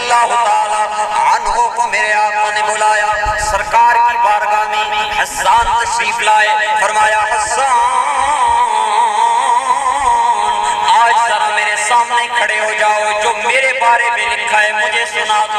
اللہ تعالی عنہ کو میرے آقا نے بلایا، سرکار کی بارگاہ میں حسان تشریف لائے، فرمایا حسان آج ذرا میرے سامنے کھڑے ہو جاؤ، جو میرے بارے میں لکھا ہے مجھے سنا دو،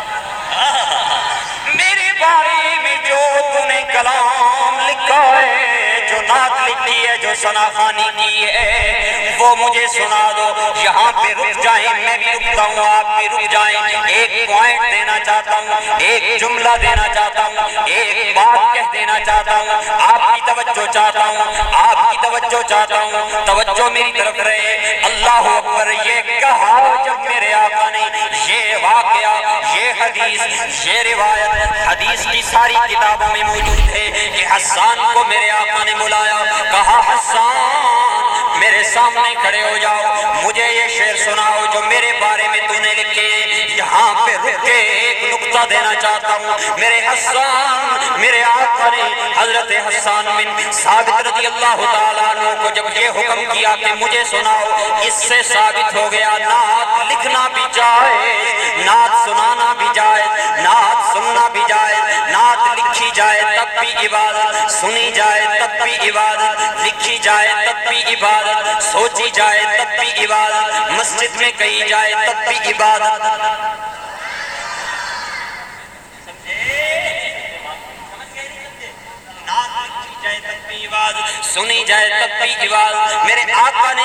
میرے بارے میں جو تو نے کلام لکھا ہے، جو نعت لکھی ہے، جو ثنا خوانی کی ہے، وہ مجھے سنا دو۔ یہاں پہ رک جائیں، میں بھی رکتا ہوں، آپ بھی رک جائیں، ایک پوائنٹ دینا چاہتا ہوں، ایک جملہ دینا چاہتا ہوں، ایک بات کہہ دینا چاہتا ہوں، آپ کی توجہ چاہتا ہوں، آپ کی توجہ چاہتا ہوں، توجہ میری طرف رہے۔ اللہ اکبر، یہ کہا جب میرے آقا نے، یہ واقعہ، یہ حدیث، یہ روایت حدیث کی ساری کتابوں میں موجود ہے کہ حسان کو میرے آقا نے بلایا، کہا حسان میرے سامنے کھڑے ہو جاؤ، مجھے یہ شعر سناؤ جو میرے بارے میں تو نے لکھے۔ یہاں پہ رک کے ایک نقطہ دینا چاہتا ہوں، میرے حسان، میرے آقا نے حضرت حسان بن ثابت رضی اللہ تعالیٰ عنہ کو جب یہ حکم کیا کہ مجھے سناؤ، اس سے ثابت ہو گیا نعت لکھنا بھی جائز، نعت سنانا بھی جائز، نعت سننا بھی جائز، نعت لکھی جائے تب بھی عبادت، سنی جائے تب بھی عبادت، لکھی جائے تب بھی عبادت، سوچی جائے تب بھی عبادت، مسجد میں کہی جائے تب بھی عبادت۔ نعت لکھی جائے تب بھی عبادت، سنی جائے تب بھی عبادت۔ میرے آقا نے